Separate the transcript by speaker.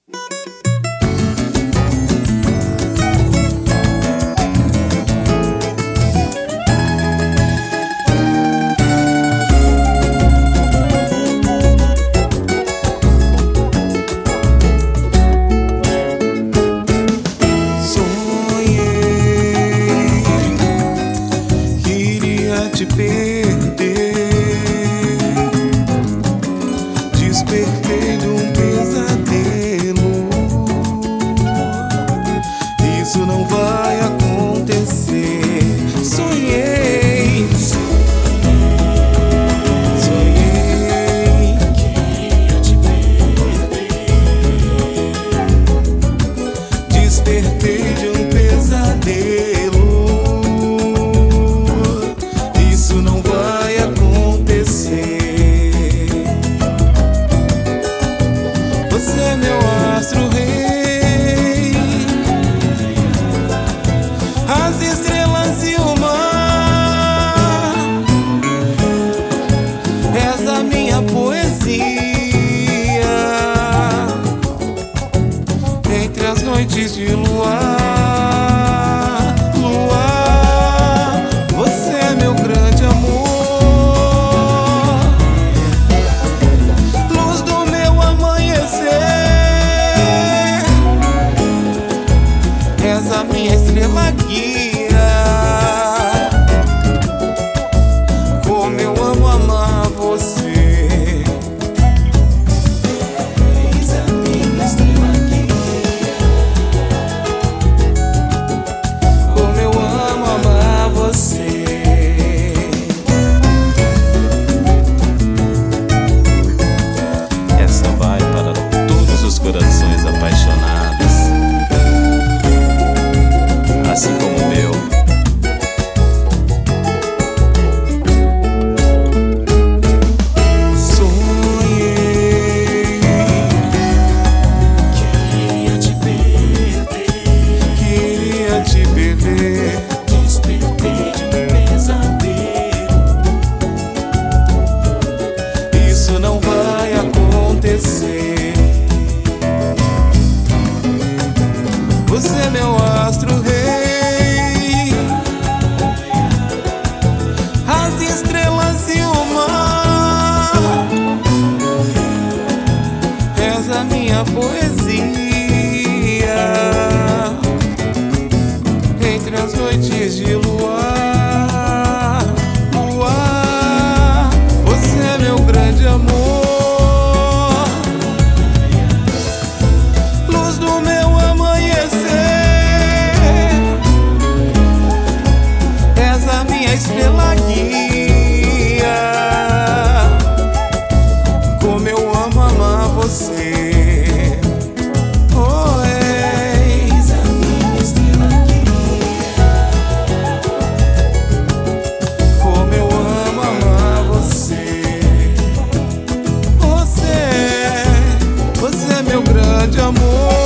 Speaker 1: Te perder, despertei de um pesadelo. Isso não vai acontecer. Sonhei, queria te perder, despertei de um pesadelo. Você é meu astro rei, as estrelas e o mar. És a minha poesia entre as noites de luar. Você é meu grande amor, a minha estrela guia. Como eu amo amar você. És a minha estrela guia. Como eu amo amar você.
Speaker 2: Essa vai para todos os corações apaixonados, assim como o meu.
Speaker 1: Sonhei, queria te perder, despertei de um pesadelo. Isso não vai acontecer. Você é meu astro rei, as estrelas e o mar. És a minha poesia entre as noites de luar. Luar, você é meu grande amor, luz do meu amanhecer. És a minha estrela guia. Como eu amo amar você. Oh, és a minha estrela guia. Como eu amo amar você. Você é meu grande amor.